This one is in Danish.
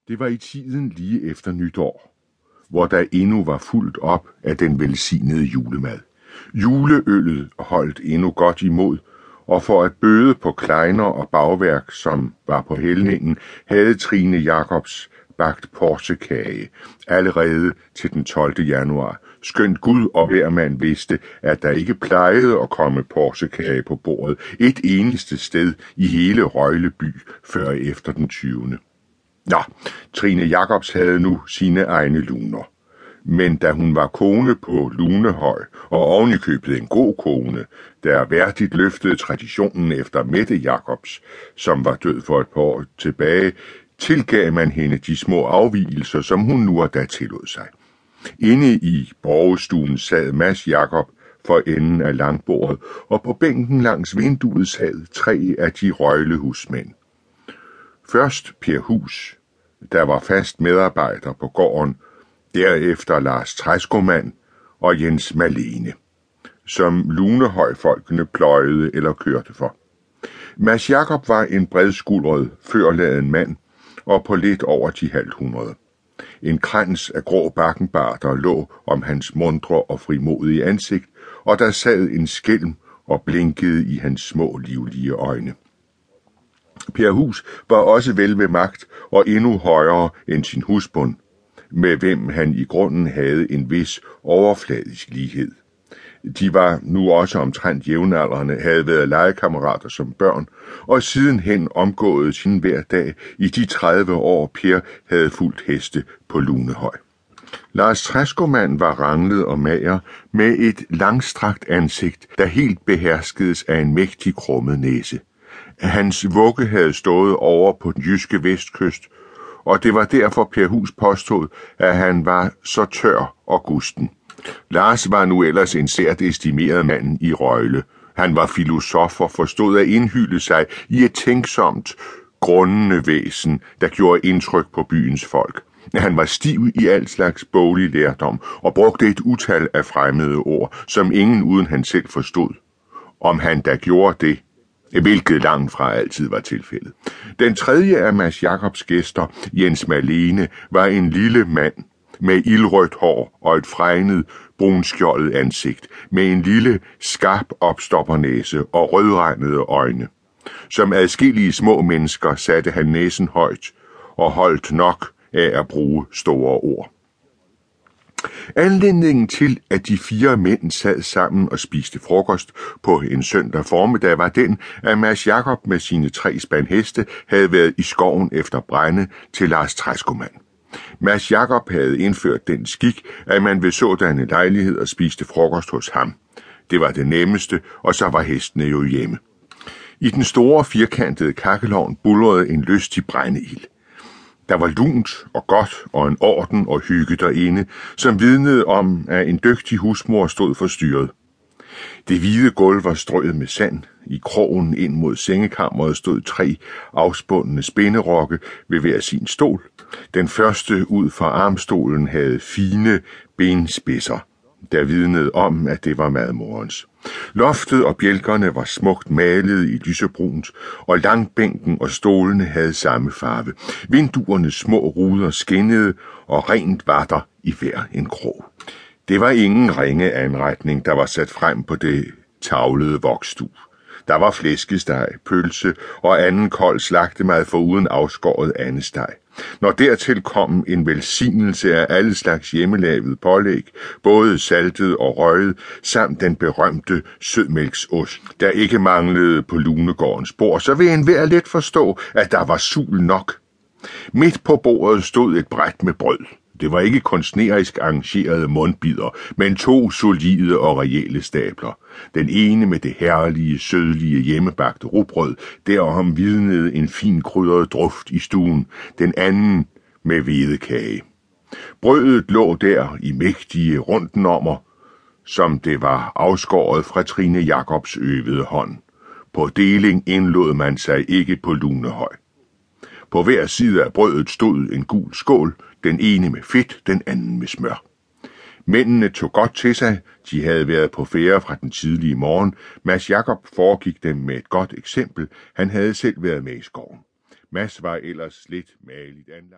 Det var i tiden lige efter nytår, hvor der endnu var fuldt op af den velsignede julemad. Juleøllet holdt endnu godt imod, og for at bøde på klejner og bagværk, som var på hældningen, havde Trine Jacobs bagt porsekage allerede til den 12. januar. Skønt Gud og hver mand vidste, at der ikke plejede at komme porsekage på bordet et eneste sted i hele Røjleby før efter den 20. Nå, Trine Jacobs havde nu sine egne luner. Men da hun var kone på Lunehøj, og ovenikøbet en god kone, der værdigt løftede traditionen efter Mette Jacobs, som var død for et par år tilbage, tilgav man hende de små afvigelser, som hun nu og da tillod sig. Inde i borgestuen sad Mads Jacob for enden af langbordet, og på bænken langs vinduet sad 3 af de røglehusmænd. Først Per Hus, der var fast medarbejder på gården, derefter Lars Træskomand og Jens Malene, som Lunehøj-folkene pløjede eller kørte for. Mads Jacob var en bredskuldret, førladen mand, og på lidt over de 50. En krans af grå bakkenbarter lå om hans mundre og frimodige ansigt, og der sad en skælm og blinkede i hans små livlige øjne. Per Hus var også vel ved magt og endnu højere end sin husbond, med hvem han i grunden havde en vis overfladisk lighed. De var nu også omtrent jævnaldrende, havde været legekammerater som børn, og sidenhen omgået sin hver dag i de 30 år Per havde fulgt heste på Lunehøj. Lars Træskomand var ranglet og mager med et langstrakt ansigt, der helt beherskedes af en mægtig krummet næse. Hans vugge havde stået over på den jyske vestkyst, og det var derfor Per Hus påstod, at han var så tør og gusten. Lars var nu ellers en sært estimeret mand i Røjle. Han var filosof og forstod at indhylde sig i et tænksomt, grundende væsen, der gjorde indtryk på byens folk. Han var stiv i al slags boglig lærdom og brugte et utal af fremmede ord, som ingen uden han selv forstod. Om han da gjorde det, hvilket langt fra altid var tilfældet. Den tredje af Mads Jacobs gæster, Jens Malene, var en lille mand med ildrødt hår og et fregnet, brunskjoldet ansigt, med en lille, skarp opstoppernæse og rødregnede øjne. Som adskillige små mennesker satte han næsen højt og holdt nok af at bruge store ord. Anledningen til, at de 4 mænd sad sammen og spiste frokost på en søndag formiddag, var den, at Mads Jacob med sine 3 spand heste havde været i skoven efter brænde til Lars Træskomand. Mads Jacob havde indført den skik, at man ved sådanne lejligheder spiste frokost hos ham. Det var det nemmeste, og så var hestene jo hjemme. I den store firkantede kakkelovn buldrede en lystig brændeild. Der var lunt og godt og en orden og hygge derinde, som vidnede om, at en dygtig husmor stod for styret. Det hvide gulv var strøget med sand. I krogen ind mod sengekammeret stod 3 afspundne spænderokke ved hver sin stol. Den første ud fra armstolen havde fine benspidser, der vidnede om, at det var madmorens. Loftet og bjælkerne var smukt malet i lysebrunt, og langbænken og stolene havde samme farve. Vinduernes små ruder skinnede, og rent var der i hver en krog. Det var ingen ringe anretning, der var sat frem på det tavlede voksstue. Der var flæskesteg, pølse og anden kold slagtemad foruden afskåret andesteg. Når dertil kom en velsignelse af alle slags hjemmelavet pålæg, både saltet og røget, samt den berømte sødmælksost, der ikke manglede på Lunegårdens bord, så vil enhver let forstå, at der var sul nok. Midt på bordet stod et bræt med brød. Det var ikke kunstnerisk arrangerede mundbider, men 2 solide og reelle stabler. Den ene med det herlige, sødlige hjemmebagte rugbrød, derom vidnede en fin krydret druft i stuen, den anden med hvedekage. Brødet lå der i mægtige rundnommer, som det var afskåret fra Trine Jacobs øvede hånd. På deling indlod man sig ikke på Lunehøj. På hver side af brødet stod en gul skål, den ene med fedt, den anden med smør. Mændene tog godt til sig, de havde været på færde fra den tidlige morgen. Mads Jacob foregik dem med et godt eksempel, han havde selv været med i skoven. Mads var ellers lidt mageligt anlagt.